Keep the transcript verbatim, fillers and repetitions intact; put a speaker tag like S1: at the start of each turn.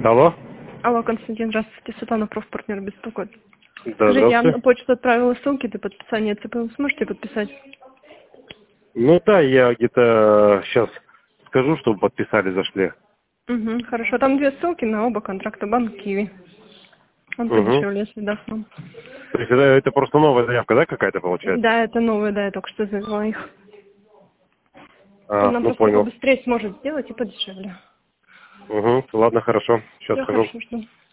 S1: Алло.
S2: Алло, Константин, здравствуйте. Светлана, профпартнер беспокоит.
S1: Да,
S2: Скажите, я
S1: здравствуйте.
S2: на почту отправила ссылки для подписания ЦП. Сможете подписать?
S1: Ну да, я где-то сейчас скажу, чтобы подписали, зашли.
S2: Угу, хорошо. Там две ссылки на оба контракта. Банк Киви. Он
S1: Угу.
S2: подешевле, если даст нам.
S1: То есть это, это просто новая заявка, да, какая-то получается?
S2: Да, это новые, да, я только что завела их. Он
S1: А,
S2: нам
S1: ну
S2: просто
S1: понял.
S2: побыстрее сможет сделать и подешевле.
S1: Угу. Ладно, хорошо. Сейчас
S2: Все
S1: скажу.
S2: хорошо, что.